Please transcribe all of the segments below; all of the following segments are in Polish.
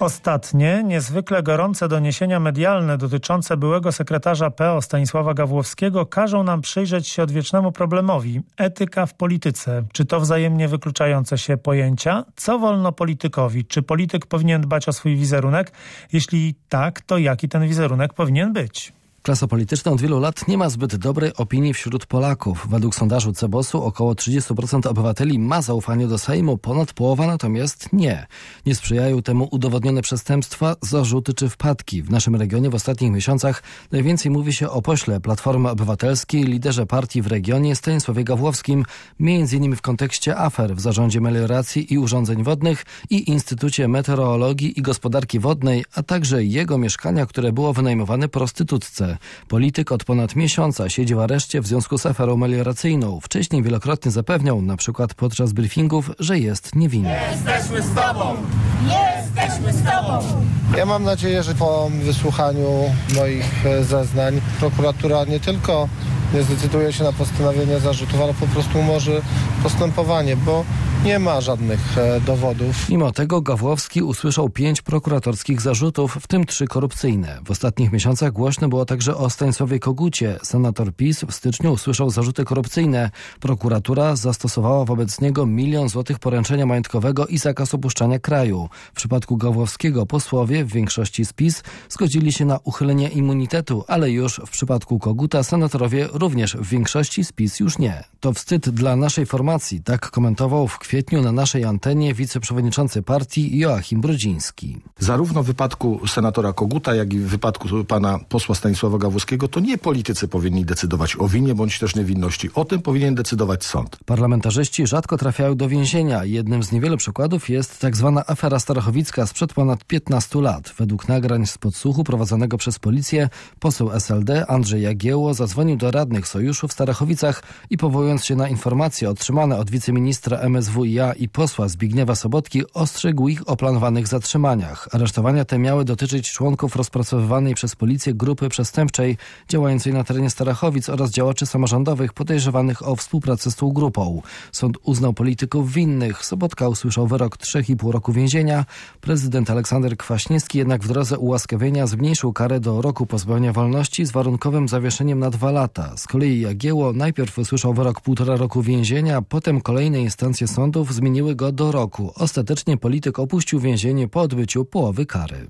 Ostatnie, niezwykle gorące doniesienia medialne dotyczące byłego sekretarza PO Stanisława Gawłowskiego każą nam przyjrzeć się odwiecznemu problemowi – etyka w polityce. Czy to wzajemnie wykluczające się pojęcia? Co wolno politykowi? Czy polityk powinien dbać o swój wizerunek? Jeśli tak, to jaki ten wizerunek powinien być? Klasa polityczna od wielu lat nie ma zbyt dobrej opinii wśród Polaków. Według sondażu CBOS-u około 30% obywateli ma zaufanie do Sejmu, ponad połowa natomiast nie. Nie sprzyjają temu udowodnione przestępstwa, zarzuty czy wpadki. W naszym regionie w ostatnich miesiącach najwięcej mówi się o pośle Platformy Obywatelskiej, liderze partii w regionie Stanisławie Gawłowskim, m.in. w kontekście afer w Zarządzie Melioracji i Urządzeń Wodnych i Instytucie Meteorologii i Gospodarki Wodnej, a także jego mieszkania, które było wynajmowane prostytutce. Polityk od ponad miesiąca siedzi w areszcie w związku z aferą melioracyjną. Wcześniej wielokrotnie zapewniał, na przykład podczas briefingów, że jest niewinny. Jesteśmy z tobą! Jesteśmy z tobą! Ja mam nadzieję, że po wysłuchaniu moich zeznań prokuratura nie tylko nie zdecyduje się na postawienie zarzutów, ale po prostu umorzy postępowanie, bo nie ma żadnych dowodów. Mimo tego Gawłowski usłyszał 5 prokuratorskich zarzutów, w tym 3 korupcyjne. W ostatnich miesiącach głośno było także o Stanisławie Kogucie. Senator PiS w styczniu usłyszał zarzuty korupcyjne. Prokuratura zastosowała wobec niego 1 milion złotych poręczenia majątkowego i zakaz opuszczania kraju. W przypadku Gawłowskiego posłowie, w większości z PiS, zgodzili się na uchylenie immunitetu, ale już w przypadku Koguta senatorowie również w większości z PiS już nie. To wstyd dla naszej formacji, tak komentował w kwietniu na naszej antenie wiceprzewodniczący partii Joachim Brodziński. Zarówno w wypadku senatora Koguta, jak i w wypadku pana posła Stanisława Gawłowskiego to nie politycy powinni decydować o winie bądź też niewinności. O tym powinien decydować sąd. Parlamentarzyści rzadko trafiają do więzienia. Jednym z niewielu przykładów jest tak zwana afera starachowicka sprzed ponad 15 lat. Według nagrań z podsłuchu prowadzonego przez policję poseł SLD Andrzej Jagiełło zadzwonił do radnych sojuszu w Starachowicach i powołując się na informacje otrzymane od wiceministra MSWiA i posła Zbigniewa Sobotki ostrzegł ich o planowanych zatrzymaniach. Aresztowania te miały dotyczyć członków rozpracowywanej przez policję grupy przestępczej działającej na terenie Starachowic oraz działaczy samorządowych podejrzewanych o współpracę z tą grupą. Sąd uznał polityków winnych. Sobotka usłyszał wyrok 3,5 roku więzienia. Prezydent Aleksander Kwaśniewski jednak w drodze ułaskawienia zmniejszył karę do roku pozbawienia wolności z warunkowym zawieszeniem na 2 lata. Z kolei Jagiełło najpierw usłyszał wyrok 1,5 roku więzienia, potem kolejne instancje sądów zmieniły go do roku. Ostatecznie polityk opuścił więzienie po odbyciu połowy kary.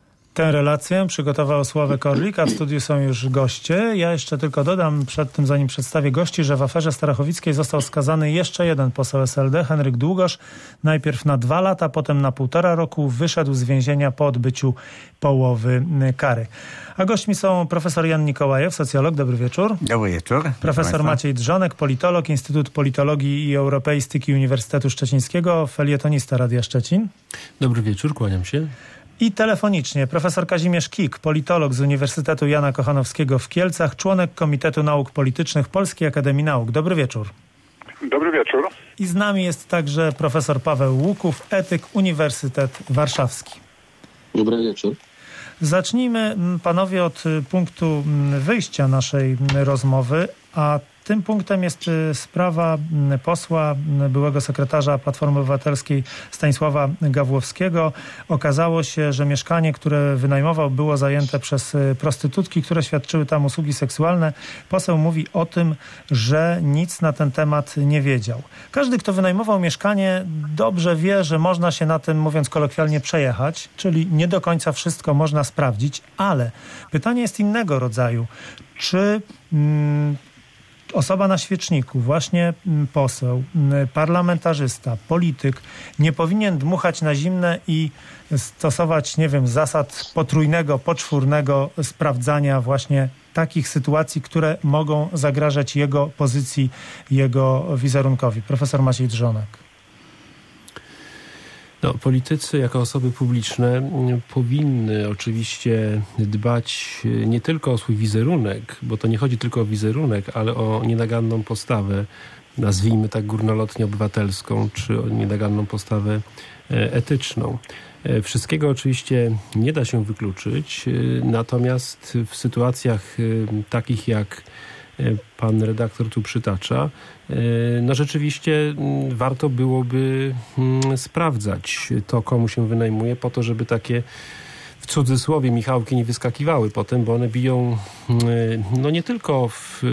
Tę relację przygotował Sławek Orlik, a w studiu są już goście. Ja jeszcze tylko dodam przed tym, zanim przedstawię gości, że w aferze starachowickiej został skazany jeszcze jeden poseł SLD, Henryk Długosz. Najpierw na 2 lata, potem na 1,5 roku. Wyszedł z więzienia po odbyciu połowy kary. A gośćmi są profesor Jan Nikołajew, socjolog. Dobry wieczór. Dobry wieczór. Profesor Maciej Drzonek, politolog, Instytut Politologii i Europeistyki Uniwersytetu Szczecińskiego, felietonista Radia Szczecin. Dobry wieczór, kłaniam się. I telefonicznie profesor Kazimierz Kik, politolog z Uniwersytetu Jana Kochanowskiego w Kielcach, członek Komitetu Nauk Politycznych Polskiej Akademii Nauk. Dobry wieczór. Dobry wieczór. I z nami jest także profesor Paweł Łuków, etyk, Uniwersytet Warszawski. Dobry wieczór. Zacznijmy, panowie, od punktu wyjścia naszej rozmowy, a tym punktem jest sprawa posła, byłego sekretarza Platformy Obywatelskiej Stanisława Gawłowskiego. Okazało się, że mieszkanie, które wynajmował, było zajęte przez prostytutki, które świadczyły tam usługi seksualne. Poseł mówi o tym, że nic na ten temat nie wiedział. Każdy, kto wynajmował mieszkanie, dobrze wie, że można się na tym, mówiąc kolokwialnie, przejechać, czyli nie do końca wszystko można sprawdzić, ale pytanie jest innego rodzaju. Czy osoba na świeczniku, właśnie poseł, parlamentarzysta, polityk nie powinien dmuchać na zimne i stosować, nie wiem, zasad potrójnego, poczwórnego sprawdzania właśnie takich sytuacji, które mogą zagrażać jego pozycji, jego wizerunkowi. Profesor Maciej Drzonek. No, politycy jako osoby publiczne powinny oczywiście dbać nie tylko o swój wizerunek, bo to nie chodzi tylko o wizerunek, ale o nienaganną postawę, nazwijmy tak górnolotnie obywatelską, czy o nienaganną postawę etyczną. Wszystkiego oczywiście nie da się wykluczyć, natomiast w sytuacjach takich jak pan redaktor tu przytacza, no rzeczywiście warto byłoby sprawdzać to, komu się wynajmuje, po to, żeby takie w cudzysłowie Michałki nie wyskakiwały potem, bo one biją no nie tylko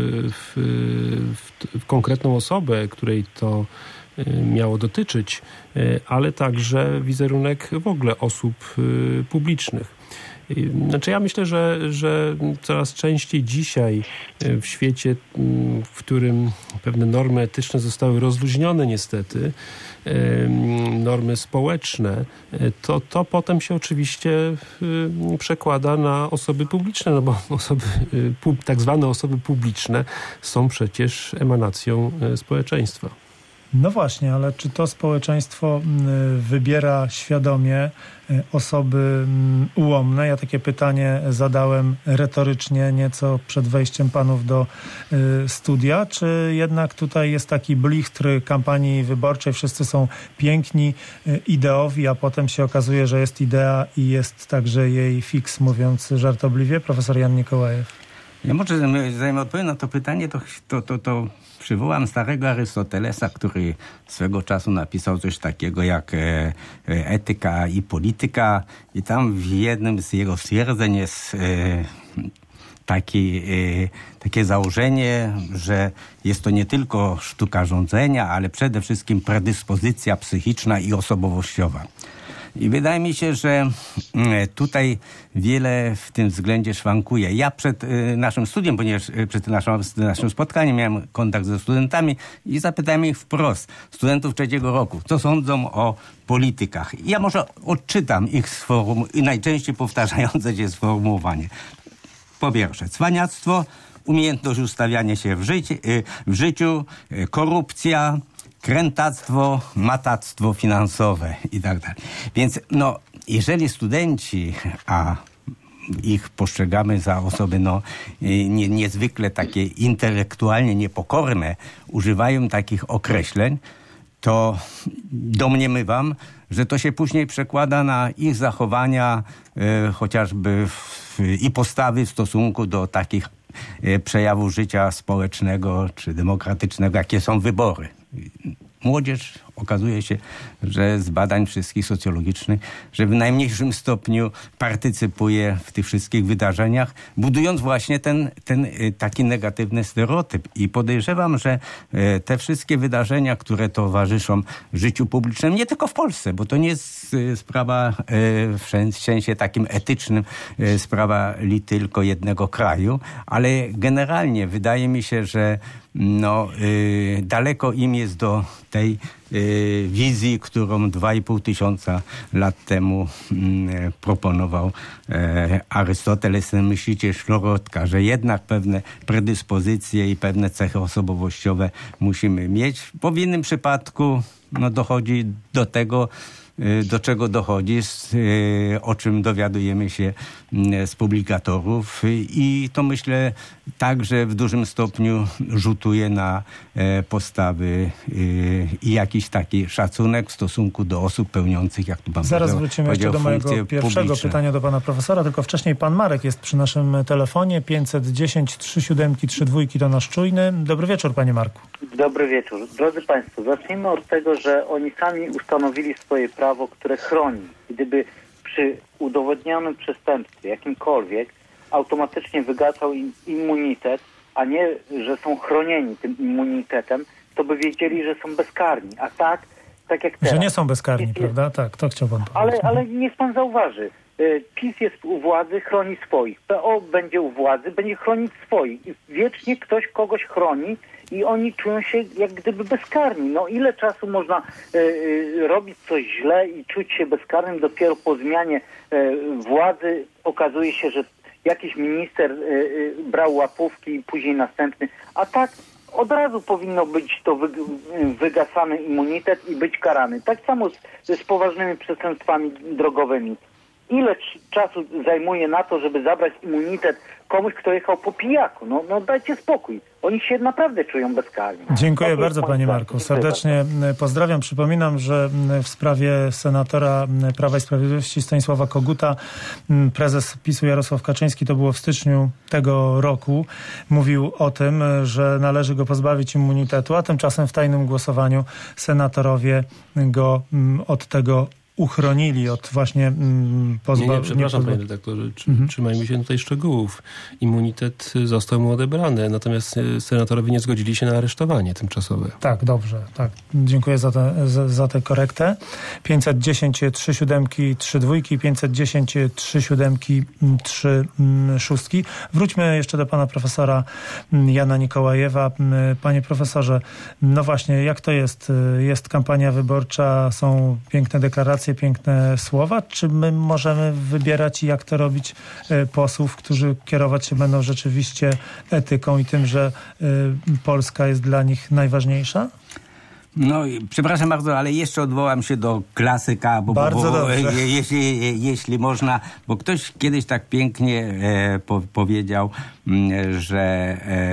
w konkretną osobę, której to miało dotyczyć, ale także wizerunek w ogóle osób publicznych. Znaczy ja myślę, że coraz częściej dzisiaj w świecie, w którym pewne normy etyczne zostały rozluźnione niestety, normy społeczne, to potem się oczywiście przekłada na osoby publiczne, no bo tak zwane osoby publiczne są przecież emanacją społeczeństwa. No właśnie, ale czy to społeczeństwo wybiera świadomie osoby ułomne? Ja takie pytanie zadałem retorycznie nieco przed wejściem panów do studia. Czy jednak tutaj jest taki blichtr kampanii wyborczej, wszyscy są piękni, ideowi, a potem się okazuje, że jest idea i jest także jej fiks, mówiąc żartobliwie? Profesor Jan Mikołajew. Ja może zanim odpowiem na to pytanie, to przywołam starego Arystotelesa, który swego czasu napisał coś takiego jak etyka i polityka i tam w jednym z jego stwierdzeń jest takie założenie, że jest to nie tylko sztuka rządzenia, ale przede wszystkim predyspozycja psychiczna i osobowościowa. I wydaje mi się, że tutaj wiele w tym względzie szwankuje. Ja przed naszym studiem, ponieważ przed naszym spotkaniem miałem kontakt ze studentami i zapytałem ich wprost, studentów 3. roku, co sądzą o politykach. I ja może odczytam ich i najczęściej powtarzające się sformułowanie. Po pierwsze, cwaniactwo, umiejętność ustawiania się w życiu, korupcja, krętactwo, matactwo finansowe i tak dalej. Więc jeżeli studenci, a ich postrzegamy za osoby niezwykle takie intelektualnie niepokorne, używają takich określeń, to domniemywam, że to się później przekłada na ich zachowania chociażby i postawy w stosunku do takich przejawów życia społecznego czy demokratycznego, jakie są wybory. Młodzież okazuje się, że z badań wszystkich socjologicznych, że w najmniejszym stopniu partycypuje w tych wszystkich wydarzeniach, budując właśnie ten taki negatywny stereotyp. I podejrzewam, że te wszystkie wydarzenia, które towarzyszą życiu publicznym, nie tylko w Polsce, bo to nie jest sprawa w sensie takim etycznym, sprawa tylko jednego kraju, ale generalnie wydaje mi się, że daleko im jest do tej wizji, którą 2,5 tysiąca lat temu proponował Arystoteles, ten myśliciel środka, że jednak pewne predyspozycje i pewne cechy osobowościowe musimy mieć. Bo w innym przypadku dochodzi do tego, do czego dochodzi, o czym dowiadujemy się z publikatorów i to myślę także w dużym stopniu rzutuje na postawy i jakiś taki szacunek w stosunku do osób pełniących, jak tu pan Zaraz wrócimy jeszcze do mojego pierwszego pytania do pana profesora, tylko wcześniej pan Marek jest przy naszym telefonie, 510 37 32 to nasz czujny. Dobry wieczór, panie Marku. Dobry wieczór. Drodzy państwo, zacznijmy od tego, że oni sami ustanowili swoje prawo, które chroni. Gdyby przy udowodnionym przestępstwie jakimkolwiek automatycznie wygasał im immunitet, a nie, że są chronieni tym immunitetem, to by wiedzieli, że są bezkarni. A tak jak teraz. Że nie są bezkarni, prawda? Tak, to chciał pan powiedzieć. Ale niech pan zauważy. PiS jest u władzy, chroni swoich. PO będzie u władzy, będzie chronić swoich. I wiecznie ktoś kogoś chroni i oni czują się jak gdyby bezkarni. Ile czasu można robić coś źle i czuć się bezkarnym? Dopiero po zmianie władzy okazuje się, że jakiś minister brał łapówki i później następny. A tak od razu powinno być to wygasany immunitet i być karany. Tak samo z poważnymi przestępstwami drogowymi. Ile czasu zajmuje na to, żeby zabrać immunitet komuś, kto jechał po pijaku? No dajcie spokój. Oni się naprawdę czują bezkarni. Dziękuję bardzo, panie Marku. Serdecznie pozdrawiam. Przypominam, że w sprawie senatora Prawa i Sprawiedliwości Stanisława Koguta prezes PiS-u Jarosław Kaczyński, to było w styczniu tego roku, mówił o tym, że należy go pozbawić immunitetu, a tymczasem w tajnym głosowaniu senatorowie go od tego uchronili, od właśnie Nie, przepraszam, panie redaktorze, trzymajmy się tutaj szczegółów. Immunitet został mu odebrany, natomiast senatorowie nie zgodzili się na aresztowanie tymczasowe. Tak, dobrze. Tak. Dziękuję za tę korektę. 510 37 32, 510 37 36. Wróćmy jeszcze do pana profesora Jana Nikołajewa. Panie profesorze, no właśnie, jak to jest? Jest kampania wyborcza, są piękne deklaracje, piękne słowa, czy my możemy wybierać, jak to robić, posłów, którzy kierować się będą rzeczywiście etyką i tym, że Polska jest dla nich najważniejsza? No, przepraszam bardzo, ale jeszcze odwołam się do klasyka, bo jeśli można, bo ktoś kiedyś tak pięknie powiedział, że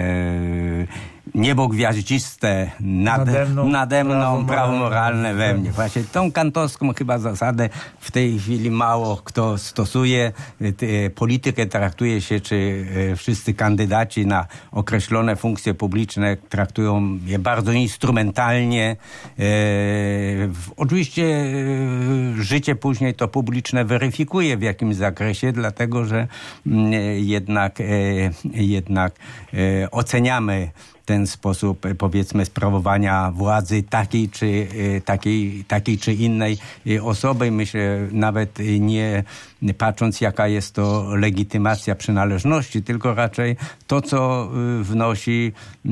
niebo gwiaździste nade mną, prawo moralne we mnie. Właśnie tą kantowską chyba zasadę w tej chwili mało kto stosuje. Politykę traktuje się, czy wszyscy kandydaci na określone funkcje publiczne traktują je bardzo instrumentalnie. Oczywiście życie później to publiczne weryfikuje w jakimś zakresie, dlatego że jednak oceniamy ten sposób, powiedzmy, sprawowania władzy takiej czy innej osoby. Myślę, nawet nie patrząc, jaka jest to legitymacja przynależności, tylko raczej to, co wnosi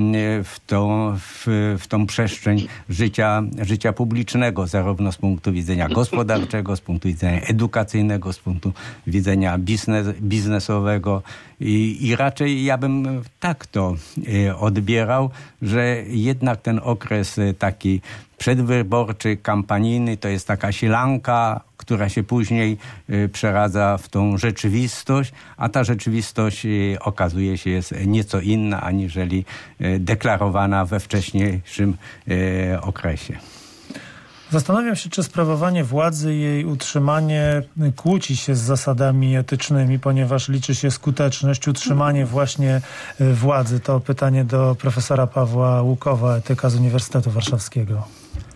w tą przestrzeń życia publicznego, zarówno z punktu widzenia gospodarczego, z punktu widzenia edukacyjnego, z punktu widzenia biznesowego. I raczej ja bym tak to odbierał, że jednak ten okres taki przedwyborczy, kampanijny to jest taka silanka, która się później przeradza w tą rzeczywistość, a ta rzeczywistość okazuje się jest nieco inna, aniżeli deklarowana we wcześniejszym okresie. Zastanawiam się, czy sprawowanie władzy i jej utrzymanie kłóci się z zasadami etycznymi, ponieważ liczy się skuteczność, utrzymanie właśnie władzy. To pytanie do profesora Pawła Łukowa, etyka z Uniwersytetu Warszawskiego.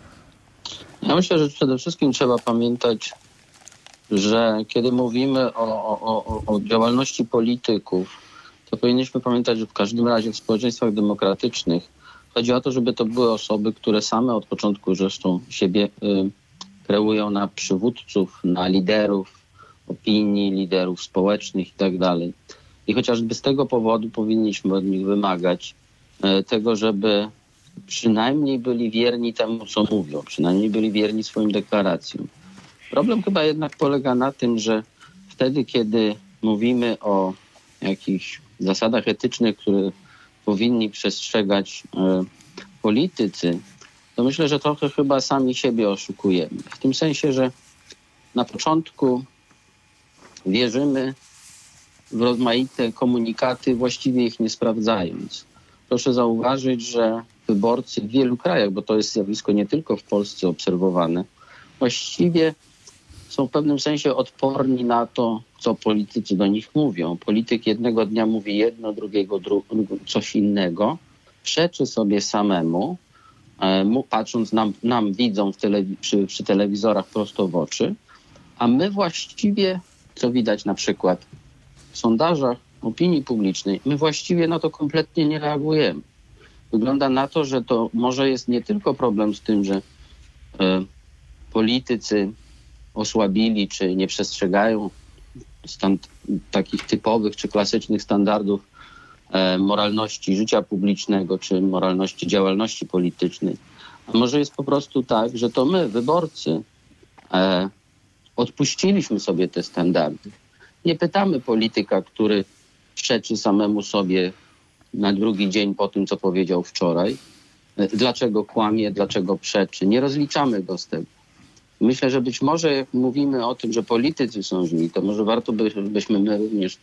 Ja myślę, że przede wszystkim trzeba pamiętać, że kiedy mówimy o działalności polityków, to powinniśmy pamiętać, że w każdym razie w społeczeństwach demokratycznych chodzi o to, żeby to były osoby, które same od początku zresztą siebie kreują na przywódców, na liderów opinii, liderów społecznych i tak dalej. I chociażby z tego powodu powinniśmy od nich wymagać tego, żeby przynajmniej byli wierni temu, co mówią, przynajmniej byli wierni swoim deklaracjom. Problem chyba jednak polega na tym, że wtedy, kiedy mówimy o jakichś zasadach etycznych, które powinni przestrzegać politycy, to myślę, że trochę chyba sami siebie oszukujemy. W tym sensie, że na początku wierzymy w rozmaite komunikaty, właściwie ich nie sprawdzając. Proszę zauważyć, że wyborcy w wielu krajach, bo to jest zjawisko nie tylko w Polsce obserwowane, właściwie są w pewnym sensie odporni na to, co politycy do nich mówią. Polityk jednego dnia mówi jedno, drugiego coś innego, przeczy sobie samemu, patrząc nam widzą przy telewizorach prosto w oczy, a my właściwie, co widać na przykład w sondażach opinii publicznej, my właściwie na to kompletnie nie reagujemy. Wygląda na to, że to może jest nie tylko problem z tym, że politycy osłabili czy nie przestrzegają takich typowych czy klasycznych standardów moralności życia publicznego czy moralności działalności politycznej. A może jest po prostu tak, że to my, wyborcy, odpuściliśmy sobie te standardy. Nie pytamy polityka, który przeczy samemu sobie na drugi dzień po tym, co powiedział wczoraj, dlaczego kłamie, dlaczego przeczy. Nie rozliczamy go z tego. Myślę, że być może jak mówimy o tym, że politycy są źli, to może warto byśmy my również,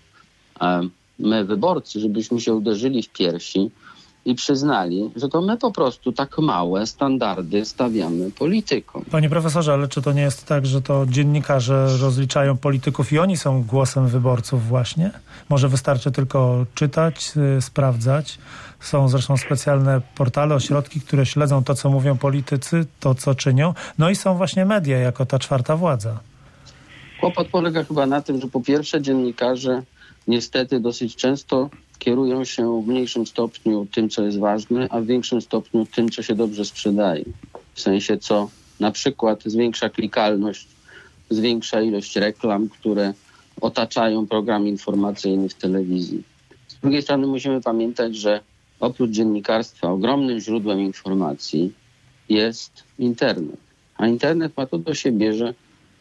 my wyborcy, żebyśmy się uderzyli w piersi i przyznali, że to my po prostu tak małe standardy stawiamy politykom. Panie profesorze, ale czy to nie jest tak, że to dziennikarze rozliczają polityków i oni są głosem wyborców właśnie? Może wystarczy tylko czytać, sprawdzać. Są zresztą specjalne portale, ośrodki, które śledzą to, co mówią politycy, to, co czynią. No i są właśnie media jako ta czwarta władza. Kłopot polega chyba na tym, że po pierwsze dziennikarze niestety dosyć często kierują się w mniejszym stopniu tym, co jest ważne, a w większym stopniu tym, co się dobrze sprzedaje. W sensie, co na przykład zwiększa klikalność, zwiększa ilość reklam, które otaczają program informacyjny w telewizji. Z drugiej strony musimy pamiętać, że oprócz dziennikarstwa ogromnym źródłem informacji jest internet. A internet ma to do siebie, że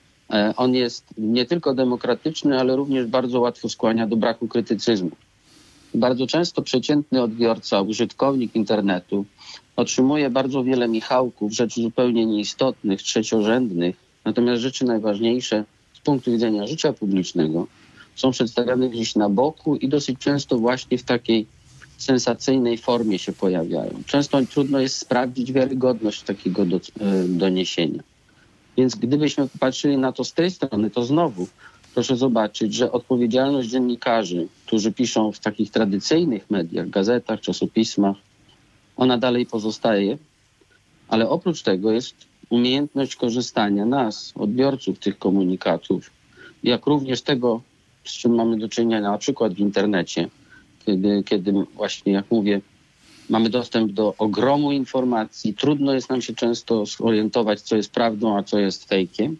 on jest nie tylko demokratyczny, ale również bardzo łatwo skłania do braku krytycyzmu. Bardzo często przeciętny odbiorca, użytkownik internetu otrzymuje bardzo wiele michałków, rzeczy zupełnie nieistotnych, trzeciorzędnych, natomiast rzeczy najważniejsze z punktu widzenia życia publicznego są przedstawiane gdzieś na boku i dosyć często właśnie w takiej sensacyjnej formie się pojawiają. Często trudno jest sprawdzić wiarygodność takiego doniesienia. Więc gdybyśmy popatrzyli na to z tej strony, to znowu proszę zobaczyć, że odpowiedzialność dziennikarzy, którzy piszą w takich tradycyjnych mediach, gazetach, czasopismach, ona dalej pozostaje, ale oprócz tego jest umiejętność korzystania nas, odbiorców tych komunikatów, jak również tego, z czym mamy do czynienia na przykład w internecie, kiedy właśnie, jak mówię, mamy dostęp do ogromu informacji, trudno jest nam się często zorientować, co jest prawdą, a co jest fejkiem.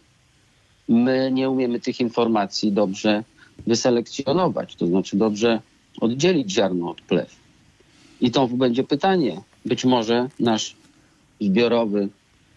My nie umiemy tych informacji dobrze wyselekcjonować, to znaczy dobrze oddzielić ziarno od plew. I to będzie pytanie. Być może nasz zbiorowy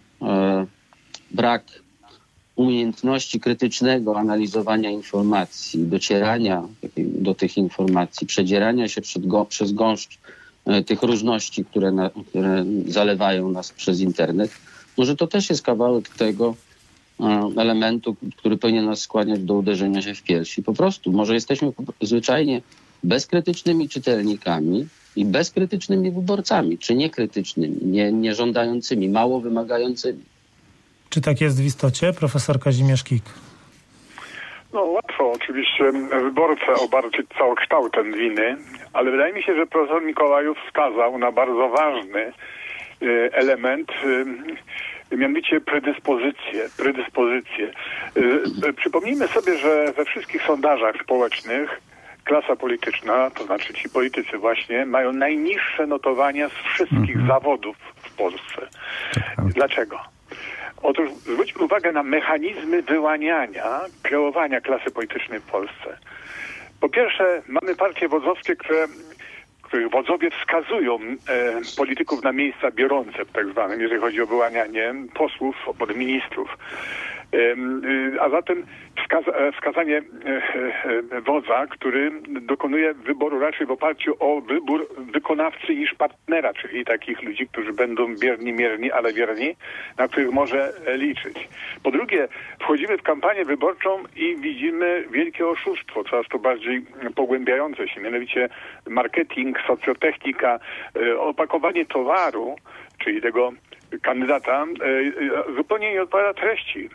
brak umiejętności krytycznego analizowania informacji, docierania do tych informacji, przedzierania się przez gąszcz tych różności, które zalewają nas przez internet, może to też jest kawałek tego elementu, który powinien nas skłaniać do uderzenia się w piersi. Po prostu, może jesteśmy zwyczajnie bezkrytycznymi czytelnikami i bezkrytycznymi wyborcami, czy niekrytycznymi, nieżądającymi, mało wymagającymi. Czy tak jest w istocie, profesor Kazimierz Kik? No łatwo oczywiście wyborcę obarczyć całokształtem winy, ale wydaje mi się, że profesor Mikołajów wskazał na bardzo ważny element, mianowicie predyspozycje. Przypomnijmy sobie, że we wszystkich sondażach społecznych klasa polityczna, to znaczy ci politycy właśnie, mają najniższe notowania z wszystkich zawodów w Polsce. Dlaczego? Otóż zwróćmy uwagę na mechanizmy wyłaniania, kreowania klasy politycznej w Polsce. Po pierwsze, mamy partie wodzowskie, których wodzowie wskazują polityków na miejsca biorące, tak zwanym, jeżeli chodzi o wyłanianie posłów, ministrów. A zatem wskazanie wodza, który dokonuje wyboru raczej w oparciu o wybór wykonawcy niż partnera, czyli takich ludzi, którzy będą bierni, mierni, ale wierni, na których może liczyć. Po drugie, wchodzimy w kampanię wyborczą i widzimy wielkie oszustwo, coraz to bardziej pogłębiające się, mianowicie marketing, socjotechnika, opakowanie towaru, czyli tego kandydata, zupełnie nie odpowiada treści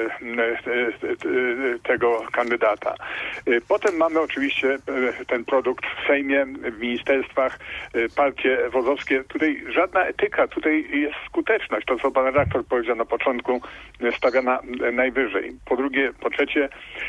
tego kandydata. Potem mamy oczywiście ten produkt w Sejmie, w ministerstwach, partie wodzowskie. Tutaj żadna etyka, tutaj jest skuteczność. To, co pan redaktor powiedział na początku, stawiana najwyżej. Po drugie, po trzecie,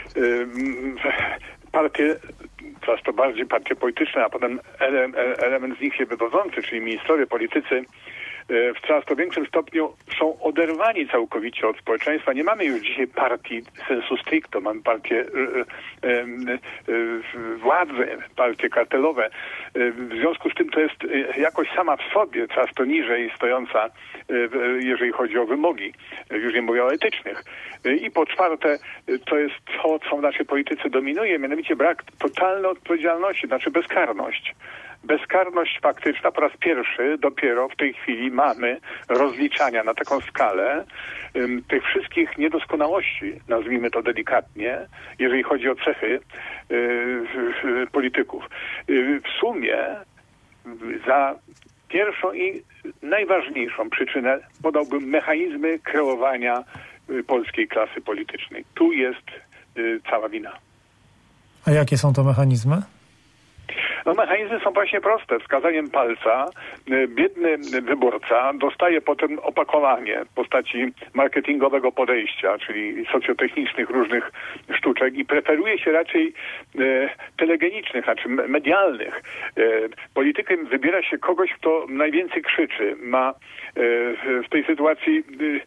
partie, coraz to bardziej partie polityczne, a potem element z nich się wywodzący, czyli ministrowie, politycy, w coraz to większym stopniu są oderwani całkowicie od społeczeństwa. Nie mamy już dzisiaj partii sensu stricto, mamy partie władzy, partie kartelowe. W związku z tym to jest jakoś sama w sobie często niżej stojąca, jeżeli chodzi o wymogi, już nie mówię o etycznych. I po czwarte, to jest to, co w naszej polityce dominuje, mianowicie brak totalnej odpowiedzialności, znaczy bezkarność. Bezkarność faktyczna po raz pierwszy dopiero w tej chwili mamy rozliczania na taką skalę tych wszystkich niedoskonałości, nazwijmy to delikatnie, jeżeli chodzi o cechy polityków. W sumie za pierwszą i najważniejszą przyczynę podałbym mechanizmy kreowania polskiej klasy politycznej. Tu jest cała wina. A jakie są to mechanizmy? No, mechanizmy są właśnie proste. Wskazaniem palca biedny wyborca dostaje potem opakowanie w postaci marketingowego podejścia, czyli socjotechnicznych różnych sztuczek i preferuje się raczej telegenicznych, znaczy medialnych. Politykiem wybiera się kogoś, kto najwięcej krzyczy, ma w tej sytuacji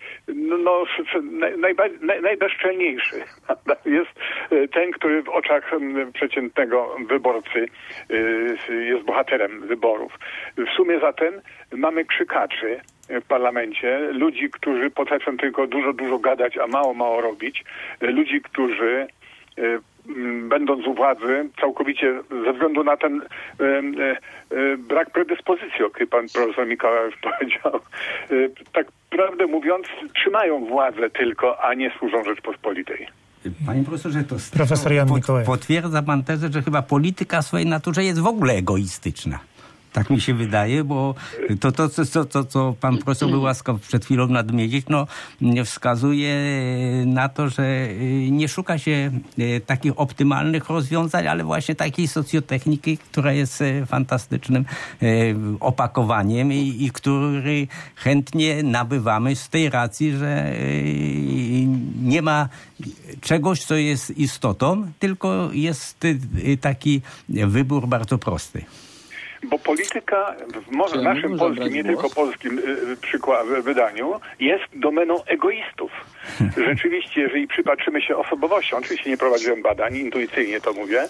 najbezczelniejszy. Jest ten, który w oczach przeciętnego wyborcy jest bohaterem wyborów. W sumie zatem mamy krzykaczy w parlamencie, ludzi, którzy potrafią tylko dużo gadać, a mało robić, ludzi, którzy będąc u władzy, całkowicie ze względu na ten brak predyspozycji, o której pan profesor Mikołaj już powiedział, tak prawdę mówiąc, trzymają władzę tylko, a nie służą Rzeczpospolitej. Panie profesorze, to Profesor Jan Mikołaj. Potwierdza pan tezę, że chyba polityka w swojej naturze jest w ogóle egoistyczna. Tak mi się wydaje, bo to co pan profesor był łaskaw przed chwilą nadmienić, wskazuje na to, że nie szuka się takich optymalnych rozwiązań, ale właśnie takiej socjotechniki, która jest fantastycznym opakowaniem i który chętnie nabywamy z tej racji, że nie ma czegoś, co jest istotą, tylko jest taki wybór bardzo prosty. Bo polityka w naszym polskim, nie tylko polskim wydaniu jest domeną egoistów. Rzeczywiście, jeżeli przypatrzymy się osobowościom, oczywiście nie prowadziłem badań, intuicyjnie to mówię,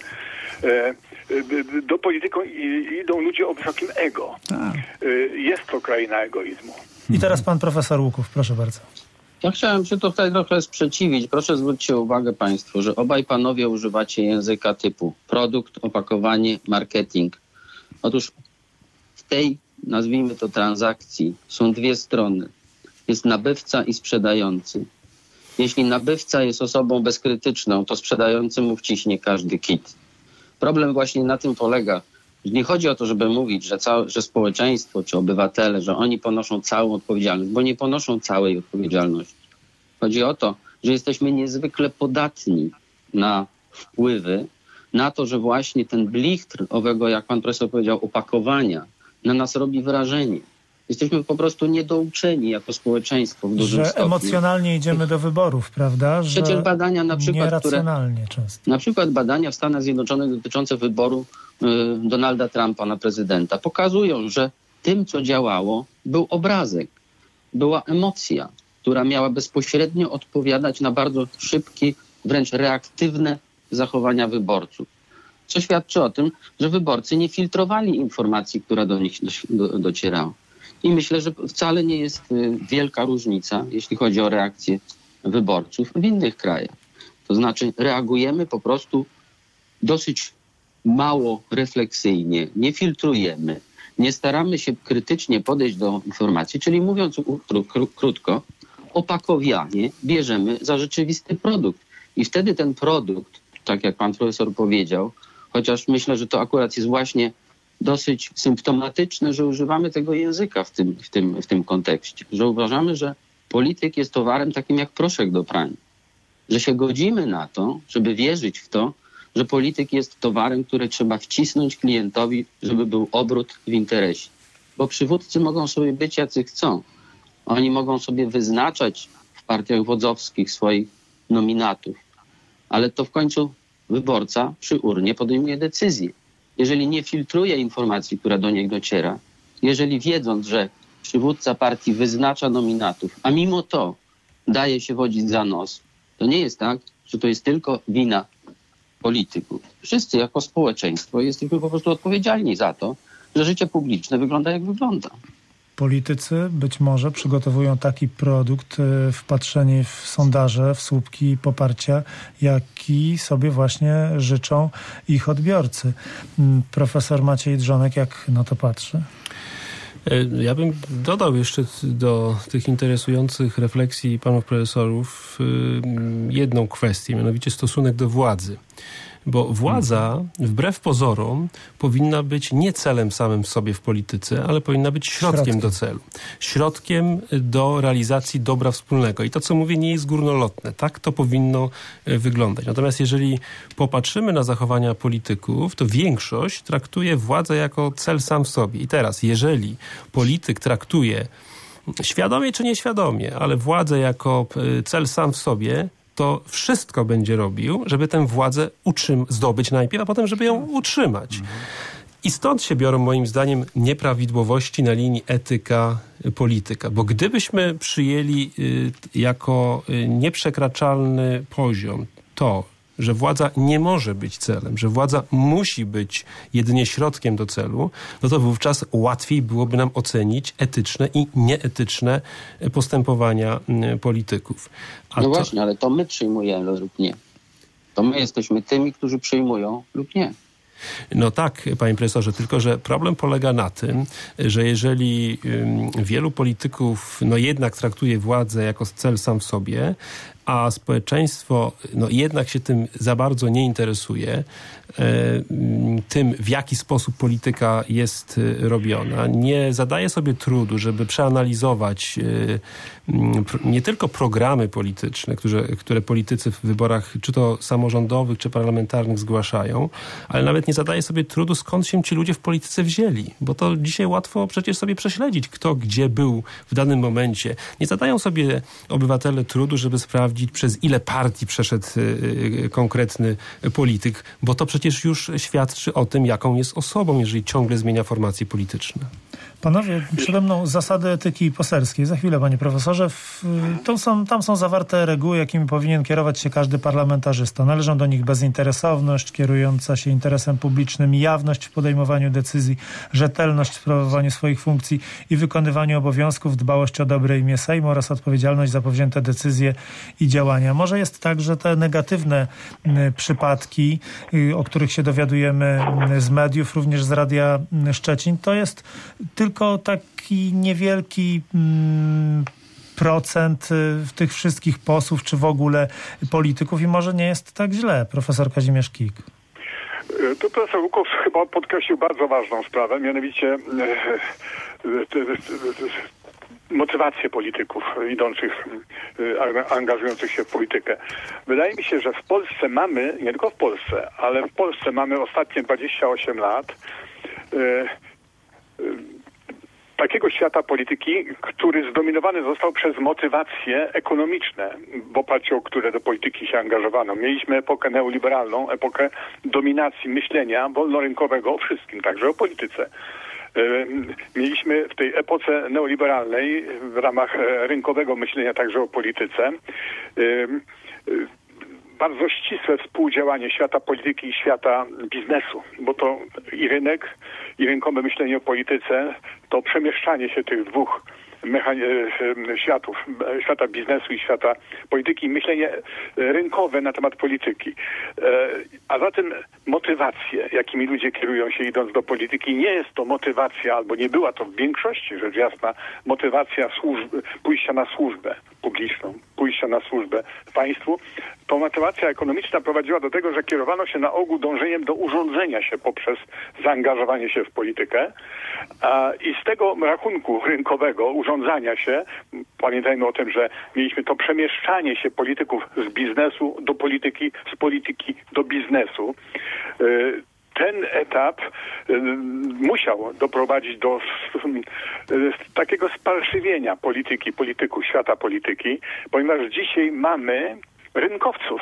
do polityką idą ludzie o wysokim ego. Jest to kraina egoizmu. I teraz pan profesor Łuków, proszę bardzo. Ja chciałem się tutaj trochę sprzeciwić. Proszę zwróćcie uwagę państwo, że obaj panowie używacie języka typu produkt, opakowanie, marketing. Otóż w tej, nazwijmy to, transakcji są dwie strony. Jest nabywca i sprzedający. Jeśli nabywca jest osobą bezkrytyczną, to sprzedający mu wciśnie każdy kit. Problem właśnie na tym polega, że nie chodzi o to, żeby mówić, że społeczeństwo czy obywatele, że oni ponoszą całą odpowiedzialność, bo nie ponoszą całej odpowiedzialności. Chodzi o to, że jesteśmy niezwykle podatni na wpływy, na to, że właśnie ten blichtr owego, jak pan profesor powiedział, opakowania na nas robi wrażenie. Jesteśmy po prostu niedouczeni jako społeczeństwo w dużym stopniu. Że emocjonalnie idziemy do wyborów, prawda? Że przecież badania na przykład, nieracjonalnie często. Na przykład badania w Stanach Zjednoczonych dotyczące wyboru Donalda Trumpa na prezydenta pokazują, że tym, co działało, był obrazek, była emocja, która miała bezpośrednio odpowiadać na bardzo szybkie, wręcz reaktywne zachowania wyborców. Co świadczy o tym, że wyborcy nie filtrowali informacji, która do nich docierała. I myślę, że wcale nie jest wielka różnica, jeśli chodzi o reakcję wyborców w innych krajach. To znaczy reagujemy po prostu dosyć mało refleksyjnie, nie filtrujemy, nie staramy się krytycznie podejść do informacji, czyli mówiąc krótko, opakowanie bierzemy za rzeczywisty produkt. I wtedy ten produkt, tak jak pan profesor powiedział, chociaż myślę, że to akurat jest właśnie dosyć symptomatyczne, że używamy tego języka w tym kontekście. Że uważamy, że polityk jest towarem takim jak proszek do prania. Że się godzimy na to, żeby wierzyć w to, że polityk jest towarem, który trzeba wcisnąć klientowi, żeby był obrót w interesie. Bo przywódcy mogą sobie być jacy chcą. Oni mogą sobie wyznaczać w partiach wodzowskich swoich nominatów. Ale to w końcu wyborca przy urnie podejmuje decyzję. Jeżeli nie filtruje informacji, która do niego dociera, jeżeli wiedząc, że przywódca partii wyznacza nominatów, a mimo to daje się wodzić za nos, to nie jest tak, że to jest tylko wina polityków. Wszyscy jako społeczeństwo jesteśmy po prostu odpowiedzialni za to, że życie publiczne wygląda jak wygląda. Politycy być może przygotowują taki produkt wpatrzeni w sondaże, w słupki poparcia, jaki sobie właśnie życzą ich odbiorcy. Profesor Maciej Drzonek, jak na to patrzy? Ja bym dodał jeszcze do tych interesujących refleksji panów profesorów jedną kwestię, mianowicie stosunek do władzy. Bo władza, wbrew pozorom, powinna być nie celem samym w sobie w polityce, ale powinna być środkiem do celu. Środkiem do realizacji dobra wspólnego. I to, co mówię, nie jest górnolotne. Tak to powinno wyglądać. Natomiast jeżeli popatrzymy na zachowania polityków, to większość traktuje władzę jako cel sam w sobie. I teraz, jeżeli polityk traktuje świadomie czy nieświadomie, ale władzę jako cel sam w sobie, to wszystko będzie robił, żeby tę władzę zdobyć najpierw, a potem, żeby ją utrzymać. I stąd się biorą, moim zdaniem, nieprawidłowości na linii etyka-polityka. Bo gdybyśmy przyjęli jako nieprzekraczalny poziom to, że władza nie może być celem, że władza musi być jedynie środkiem do celu, no to wówczas łatwiej byłoby nam ocenić etyczne i nieetyczne postępowania polityków. Właśnie, ale to my przyjmujemy lub nie. To my jesteśmy tymi, którzy przyjmują lub nie. No tak, panie profesorze, tylko że problem polega na tym, że jeżeli wielu polityków jednak traktuje władzę jako cel sam w sobie, a społeczeństwo jednak się tym za bardzo nie interesuje, tym w jaki sposób polityka jest robiona, nie zadaje sobie trudu, żeby przeanalizować nie tylko programy polityczne, które politycy w wyborach czy to samorządowych, czy parlamentarnych zgłaszają, ale nawet nie zadaje sobie trudu, skąd się ci ludzie w polityce wzięli, bo to dzisiaj łatwo przecież sobie prześledzić, kto gdzie był w danym momencie. Nie zadają sobie obywatele trudu, żeby sprawdzić, przez ile partii przeszedł konkretny polityk, bo to przecież już świadczy o tym, jaką jest osobą, jeżeli ciągle zmienia formacje polityczne. Panowie, przede mną zasady etyki poselskiej. Za chwilę, panie profesorze. Tam są zawarte reguły, jakimi powinien kierować się każdy parlamentarzysta. Należą do nich bezinteresowność, kierująca się interesem publicznym, jawność w podejmowaniu decyzji, rzetelność w sprawowaniu swoich funkcji i wykonywaniu obowiązków, dbałość o dobre imię Sejmu oraz odpowiedzialność za powzięte decyzje i działania. Może jest tak, że te negatywne przypadki, o których się dowiadujemy z mediów, również z Radia Szczecin, to jest tylko taki niewielki procent tych wszystkich posłów, czy w ogóle polityków i może nie jest tak źle. Profesor Kazimierz Kik. Tu profesor Łukow chyba podkreślił bardzo ważną sprawę, mianowicie motywację polityków idących, angażujących się w politykę. Wydaje mi się, że w Polsce mamy, nie tylko w Polsce, ale w Polsce mamy ostatnie 28 lat takiego świata polityki, który zdominowany został przez motywacje ekonomiczne, w oparciu o które do polityki się angażowano. Mieliśmy epokę neoliberalną, epokę dominacji myślenia wolnorynkowego o wszystkim, także o polityce. Mieliśmy w tej epoce neoliberalnej w ramach rynkowego myślenia także o polityce bardzo ścisłe współdziałanie świata polityki i świata biznesu, bo to i rynek, i rynkowe myślenie o polityce, to przemieszczanie się tych dwóch światów, świata biznesu i świata polityki i myślenie rynkowe na temat polityki. A zatem motywacje, jakimi ludzie kierują się idąc do polityki, nie jest to motywacja, albo nie była to w większości, rzecz jasna, motywacja pójścia na służbę publiczną, pójścia na służbę państwu. To motywacja ekonomiczna prowadziła do tego, że kierowano się na ogół dążeniem do urządzenia się poprzez zaangażowanie się w politykę. I z tego rachunku rynkowego, urządzania się, pamiętajmy o tym, że mieliśmy to przemieszczanie się polityków z biznesu do polityki, z polityki do biznesu. Ten etap musiał doprowadzić do takiego sparszywienia polityków, świata polityki, ponieważ dzisiaj mamy rynkowców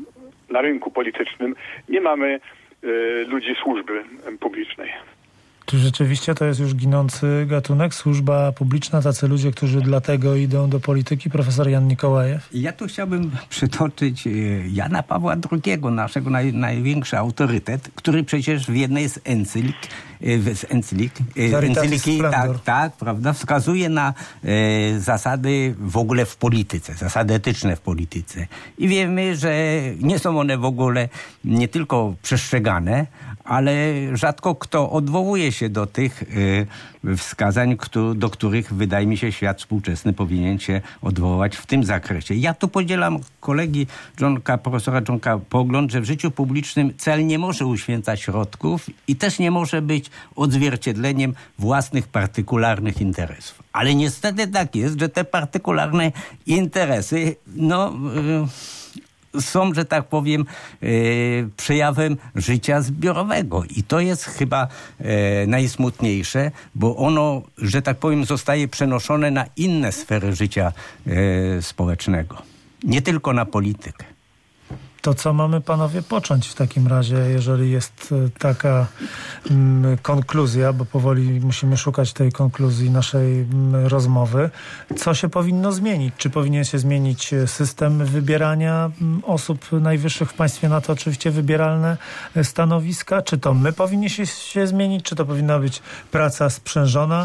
na rynku politycznym, nie mamy ludzi służby publicznej. Czy rzeczywiście to jest już ginący gatunek? Służba publiczna, tacy ludzie, którzy dlatego idą do polityki? Profesor Jan Nikołajew. Ja tu chciałbym przytoczyć Jana Pawła II, naszego największy autorytet, który przecież w jednej z encyliki tak, prawda, wskazuje na zasady w ogóle w polityce, zasady etyczne w polityce. I wiemy, że nie są one w ogóle nie tylko przestrzegane, ale rzadko kto odwołuje się do tych wskazań, do których wydaje mi się świat współczesny powinien się odwołać w tym zakresie. Ja tu podzielam kolegi profesora Dżonka pogląd, że w życiu publicznym cel nie może uświęcać środków i też nie może być odzwierciedleniem własnych partykularnych interesów. Ale niestety tak jest, że te partykularne interesy są, że tak powiem, przejawem życia zbiorowego. I to jest chyba najsmutniejsze, bo ono, że tak powiem, zostaje przenoszone na inne sfery życia społecznego. Nie tylko na politykę. To co mamy, panowie, począć w takim razie, jeżeli jest taka konkluzja, bo powoli musimy szukać tej konkluzji naszej rozmowy. Co się powinno zmienić? Czy powinien się zmienić system wybierania osób najwyższych w państwie, na to oczywiście wybieralne stanowiska? Czy to my powinniśmy się zmienić? Czy to powinna być praca sprzężona,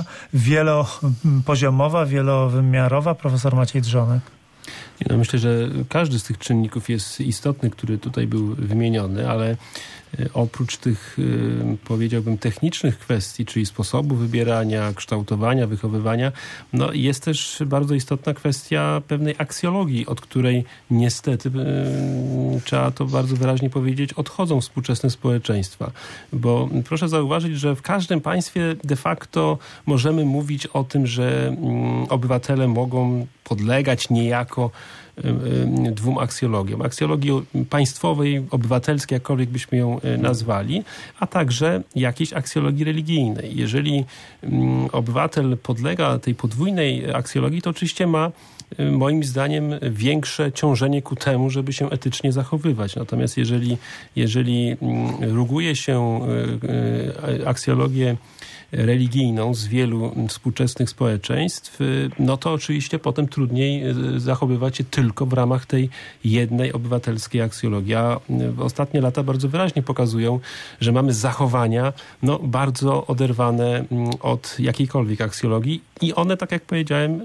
wielopoziomowa, wielowymiarowa? Profesor Maciej Drzonek. Myślę, że każdy z tych czynników jest istotny, który tutaj był wymieniony, ale oprócz tych, powiedziałbym, technicznych kwestii, czyli sposobu wybierania, kształtowania, wychowywania, jest też bardzo istotna kwestia pewnej aksjologii, od której niestety, trzeba to bardzo wyraźnie powiedzieć, odchodzą współczesne społeczeństwa. Bo proszę zauważyć, że w każdym państwie de facto możemy mówić o tym, że obywatele mogą podlegać niejako dwóm aksjologiom. Aksjologii państwowej, obywatelskiej, jakkolwiek byśmy ją nazwali, a także jakiejś aksjologii religijnej. Jeżeli obywatel podlega tej podwójnej aksjologii, to oczywiście ma moim zdaniem większe ciążenie ku temu, żeby się etycznie zachowywać. Natomiast jeżeli ruguje się aksjologię religijną z wielu współczesnych społeczeństw, to oczywiście potem trudniej zachowywać się tylko w ramach tej jednej obywatelskiej aksjologii. A ostatnie lata bardzo wyraźnie pokazują, że mamy zachowania bardzo oderwane od jakiejkolwiek aksjologii i one, tak jak powiedziałem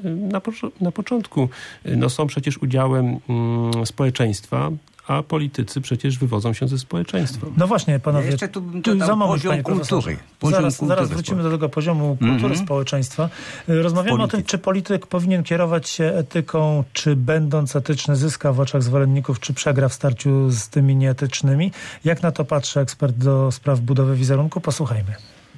na początku, są przecież udziałem społeczeństwa, a politycy przecież wywodzą się ze społeczeństwa. No właśnie, panowie, jeszcze tu za moment, poziom kultury. Zaraz wrócimy do tego poziomu kultury społeczeństwa. Rozmawiamy o tym, czy polityk powinien kierować się etyką, czy będąc etyczny zyska w oczach zwolenników, czy przegra w starciu z tymi nieetycznymi. Jak na to patrzy ekspert do spraw budowy wizerunku? Posłuchajmy.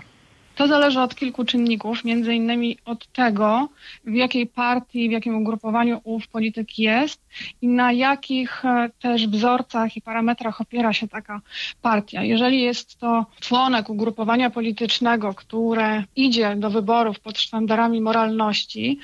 To zależy od kilku czynników, między innymi od tego, w jakiej partii, w jakim ugrupowaniu ów polityk jest i na jakich też wzorcach i parametrach opiera się taka partia. Jeżeli jest to członek ugrupowania politycznego, które idzie do wyborów pod sztandarami moralności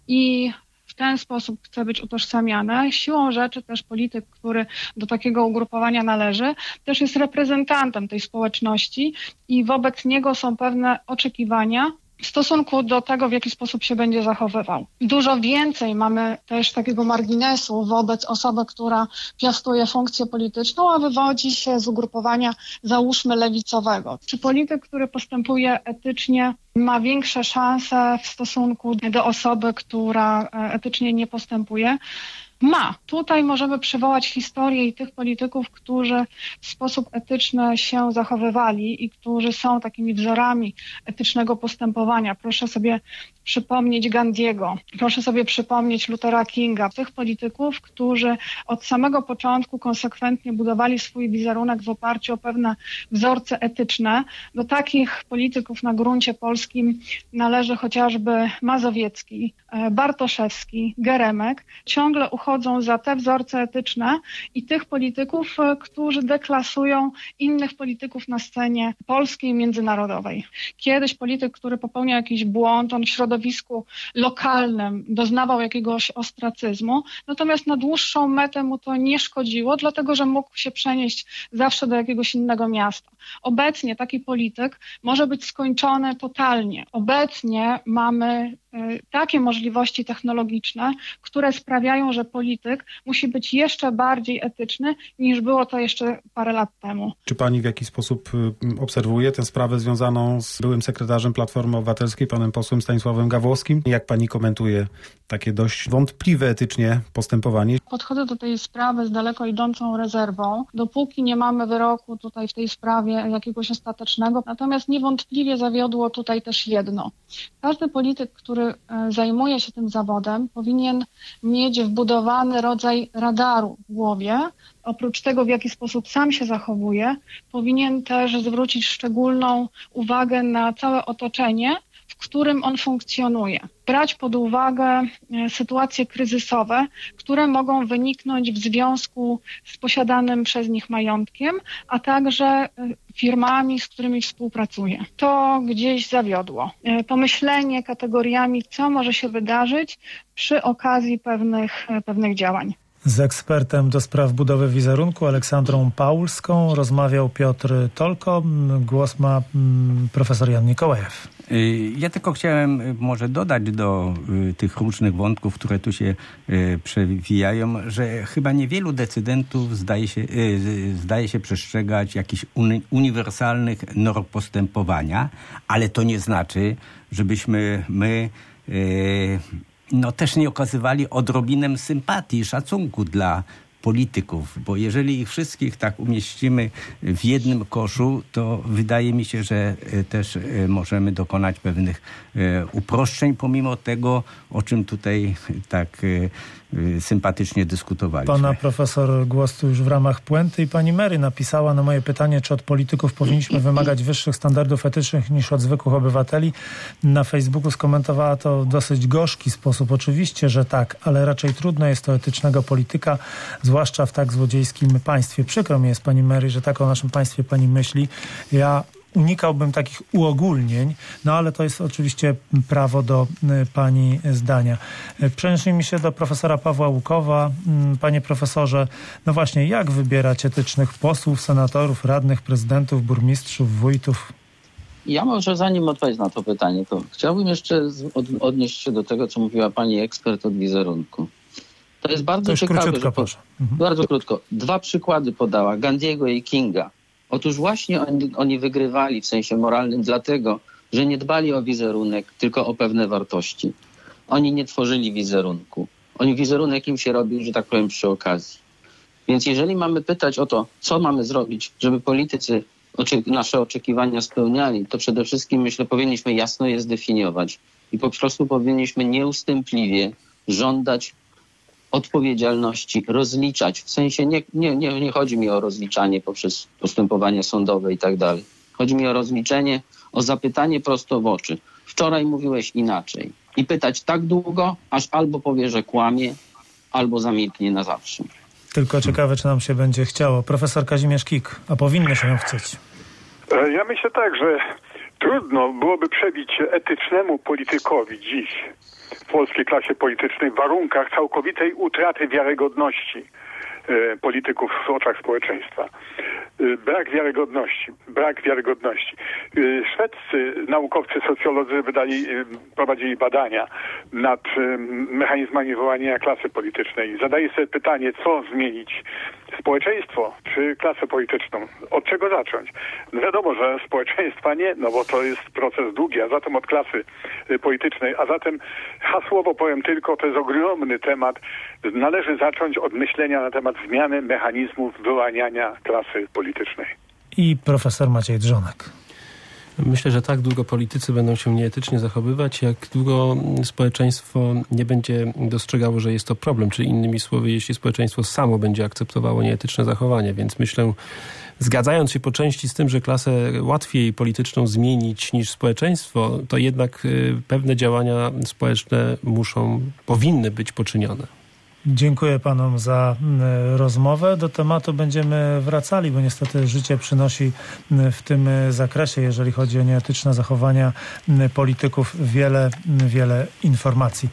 i w ten sposób chce być utożsamiane, siłą rzeczy też polityk, który do takiego ugrupowania należy, też jest reprezentantem tej społeczności i wobec niego są pewne oczekiwania w stosunku do tego, w jaki sposób się będzie zachowywał. Dużo więcej mamy też takiego marginesu wobec osoby, która piastuje funkcję polityczną, a wywodzi się z ugrupowania, załóżmy, lewicowego. Czy polityk, który postępuje etycznie, ma większe szanse w stosunku do osoby, która etycznie nie postępuje? Ma. Tutaj możemy przywołać historię i tych polityków, którzy w sposób etyczny się zachowywali i którzy są takimi wzorami etycznego postępowania. Proszę sobie przypomnieć Gandhiego, proszę sobie przypomnieć Luthera Kinga, tych polityków, którzy od samego początku konsekwentnie budowali swój wizerunek w oparciu o pewne wzorce etyczne. Do takich polityków na gruncie polskim należy chociażby Mazowiecki, Bartoszewski, Geremek. Ciągle uchodzi uchodzą za te wzorce etyczne i tych polityków, którzy deklasują innych polityków na scenie polskiej i międzynarodowej. Kiedyś polityk, który popełnia jakiś błąd, on w środowisku lokalnym doznawał jakiegoś ostracyzmu, natomiast na dłuższą metę mu to nie szkodziło, dlatego że mógł się przenieść zawsze do jakiegoś innego miasta. Obecnie taki polityk może być skończony totalnie. Obecnie mamy takie możliwości technologiczne, które sprawiają, że polityk musi być jeszcze bardziej etyczny, niż było to jeszcze parę lat temu. Czy pani w jakiś sposób obserwuje tę sprawę związaną z byłym sekretarzem Platformy Obywatelskiej, panem posłem Stanisławem Gawłowskim? Jak pani komentuje takie dość wątpliwe etycznie postępowanie? Podchodzę do tej sprawy z daleko idącą rezerwą, dopóki nie mamy wyroku tutaj w tej sprawie jakiegoś ostatecznego. Natomiast niewątpliwie zawiodło tutaj też jedno. Każdy polityk, który zajmuje się tym zawodem, powinien mieć wbudowany rodzaj radaru w głowie. Oprócz tego, w jaki sposób sam się zachowuje, powinien też zwrócić szczególną uwagę na całe otoczenie, w którym on funkcjonuje. Brać pod uwagę sytuacje kryzysowe, które mogą wyniknąć w związku z posiadanym przez nich majątkiem, a także firmami, z którymi współpracuje. To gdzieś zawiodło. Pomyślenie kategoriami, co może się wydarzyć przy okazji pewnych działań. Z ekspertem do spraw budowy wizerunku Aleksandrą Paulską rozmawiał Piotr Tolko. Głos ma profesor Jan Mikołajew. Ja tylko chciałem może dodać do tych różnych wątków, które tu się przewijają, że chyba niewielu decydentów zdaje się przestrzegać jakichś uniwersalnych norm postępowania, ale to nie znaczy, żebyśmy my też nie okazywali odrobinę sympatii i szacunku dla polityków, bo jeżeli ich wszystkich tak umieścimy w jednym koszu, to wydaje mi się, że też możemy dokonać pewnych uproszczeń, pomimo tego, o czym tutaj tak sympatycznie dyskutowaliśmy. Pana profesor głos tu już w ramach puenty i pani Mary napisała na moje pytanie, czy od polityków powinniśmy wymagać wyższych standardów etycznych niż od zwykłych obywateli. Na Facebooku skomentowała to w dosyć gorzki sposób. Oczywiście, że tak, ale raczej trudno jest to etycznego polityka, zwłaszcza w tak złodziejskim państwie. Przykro mi jest, pani Mary, że tak o naszym państwie pani myśli. Ja unikałbym takich uogólnień, no ale to jest oczywiście prawo do pani zdania. Przenieśmy się do profesora Pawła Łukowa. Panie profesorze, no właśnie, jak wybierać etycznych posłów, senatorów, radnych, prezydentów, burmistrzów, wójtów? Ja może zanim odpowiedź na to pytanie, to chciałbym jeszcze odnieść się do tego, co mówiła pani ekspert od wizerunku. To jest bardzo ciekawe, że bardzo krótko. 2 przykłady podała, Gandiego i Kinga. Otóż właśnie oni wygrywali w sensie moralnym dlatego, że nie dbali o wizerunek, tylko o pewne wartości. Oni nie tworzyli wizerunku. Wizerunek im się robił, że tak powiem, przy okazji. Więc jeżeli mamy pytać o to, co mamy zrobić, żeby politycy nasze oczekiwania spełniali, to przede wszystkim, myślę, powinniśmy jasno je zdefiniować i po prostu powinniśmy nieustępliwie żądać odpowiedzialności, rozliczać. W sensie nie chodzi mi o rozliczanie poprzez postępowania sądowe i tak dalej. Chodzi mi o rozliczenie, o zapytanie prosto w oczy. Wczoraj mówiłeś inaczej. I pytać tak długo, aż albo powie, że kłamie, albo zamilknie na zawsze. Tylko ciekawe, czy nam się będzie chciało. Profesor Kazimierz Kik, a powinno się chcieć. Ja myślę tak, że trudno byłoby przebić etycznemu politykowi dziś w polskiej klasie politycznej w warunkach całkowitej utraty wiarygodności polityków w oczach społeczeństwa. Brak wiarygodności. Szwedzcy naukowcy, socjolodzy prowadzili badania nad mechanizmami wyłaniania klasy politycznej. Zadaję sobie pytanie, co zmienić? Społeczeństwo czy klasę polityczną? Od czego zacząć? No wiadomo, że społeczeństwa nie, no bo to jest proces długi, a zatem od klasy politycznej. A zatem hasłowo powiem tylko, to jest ogromny temat. Należy zacząć od myślenia na temat zmiany mechanizmów wyłaniania klasy politycznej. I profesor Maciej Drzonek. Myślę, że tak długo politycy będą się nieetycznie zachowywać, jak długo społeczeństwo nie będzie dostrzegało, że jest to problem. Czyli innymi słowy, jeśli społeczeństwo samo będzie akceptowało nieetyczne zachowanie. Więc myślę, zgadzając się po części z tym, że klasę łatwiej polityczną zmienić niż społeczeństwo, to jednak pewne działania społeczne powinny być poczynione. Dziękuję panom za rozmowę. Do tematu będziemy wracali, bo niestety życie przynosi w tym zakresie, jeżeli chodzi o nieetyczne zachowania polityków, wiele informacji.